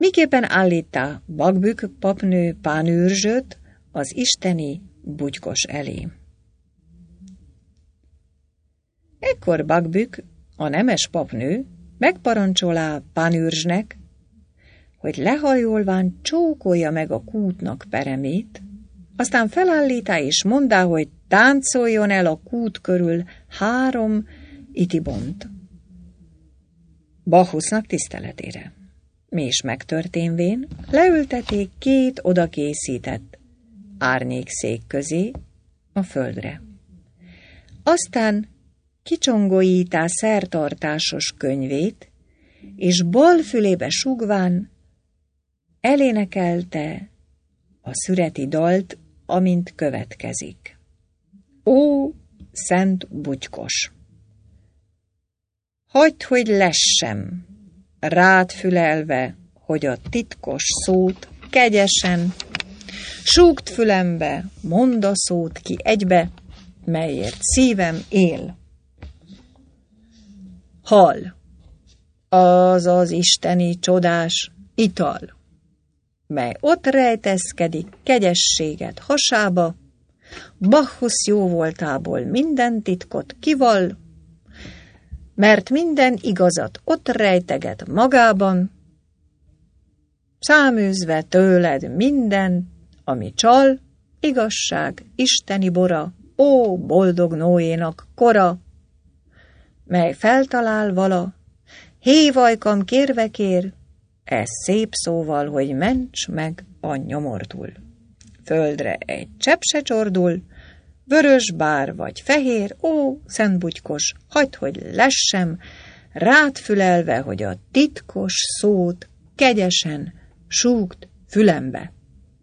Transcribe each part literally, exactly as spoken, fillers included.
miképpen állítá Bakbük papnő Pánőrzsöt az isteni bugykos elé. Ekkor Bakbük, a nemes papnő, megparancsolá Pánőrzsnek, hogy lehajolván csókolja meg a kútnak peremét, aztán felállítá és mondá, hogy táncoljon el a kút körül három itibont. Bachusznak tiszteletére. Mi is megtörténvén, leülteték két odakészített árnyékszék közé a földre. Aztán kicsongóítá szertartásos könyvét, és bal fülébe sugván elénekelte a szüreti dalt, amint következik. Ó, szent bugykos! Hagyd, hogy lessem, rád fülelve, hogy a titkos szót kegyesen, súgd fülembe, mondd a szót ki egybe, melyért szívem él. Hal, az az isteni csodás ital, mely ott rejteszkedik kegyességet hasába, Bacchusz jóvoltából minden titkot kival, mert minden igazat ott rejteget magában, száműzve tőled minden, ami csal, igazság, isteni bora, ó, boldog Noénak kora, mely feltalál vala, hévajkam kérve kér, ez szép szóval, hogy ments meg a nyomortul. Földre egy csepp se csordul, vörös bár vagy fehér, ó, szent bugykos, hagyd, hogy lessem, rád fülelve, hogy a titkos szót kegyesen súgd fülembe.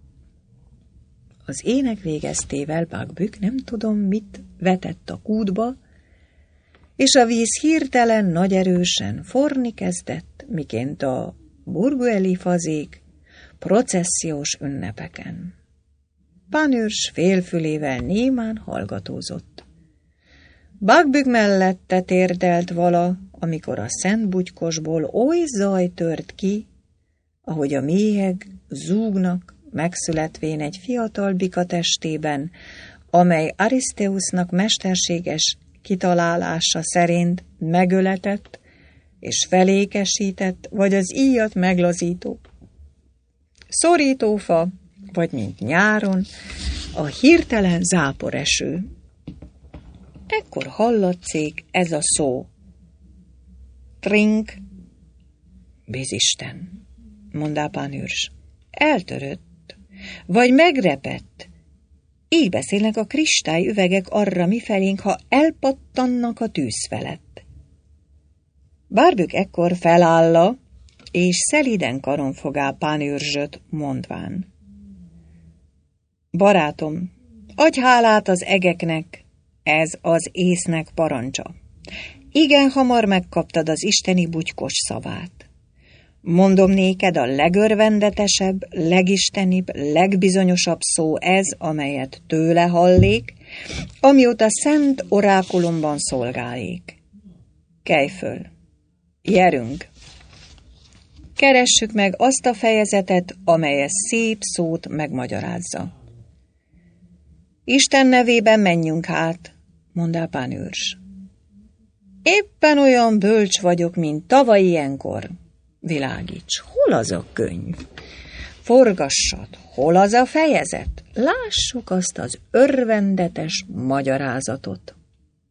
Az ének végeztével Bakbük nem tudom mit vetett a kútba, és a víz hirtelen nagy erősen forni kezdett, miként a burgueli fazék processziós ünnepeken. Pánőrzs félfülével némán hallgatózott. Bakbük mellette térdelt vala, amikor a szent bugykosból oly zaj tört ki, ahogy a méhek zúgnak megszületvén egy fiatal bika testében, amely Ariszteusznak mesterséges kitalálása szerint megöletett és felékesített, vagy az íjat meglazító szorítófa, vagy mint nyáron a hirtelen záporeső. Ekkor hallatszék ez a szó. Trink, bizisten, mondá Pánőrzs, eltörött, vagy megrepett. Így beszélnek a kristályüvegek arra mifelénk, ha elpattannak a tűz felett. Bakbük ekkor felálla, és szelíden karon fogá Pánőrzsöt, mondván. Barátom, adj hálát az egeknek, ez az észnek parancsa. Igen hamar megkaptad az isteni bugykos szavát. Mondom néked, a legörvendetesebb, legistenibb, legbizonyosabb szó ez, amelyet tőle hallék, amióta szent orákulumban szolgálék. Kelj föl, jerünk! Keressük meg azt a fejezetet, amely ezt szép szót megmagyarázza. Isten nevében menjünk hát, mondá Pánőrzs. Éppen olyan bölcs vagyok, mint tavaly ilyenkor. Világíts, hol az a könyv? Forgassad, hol az a fejezet? Lássuk azt az örvendetes magyarázatot.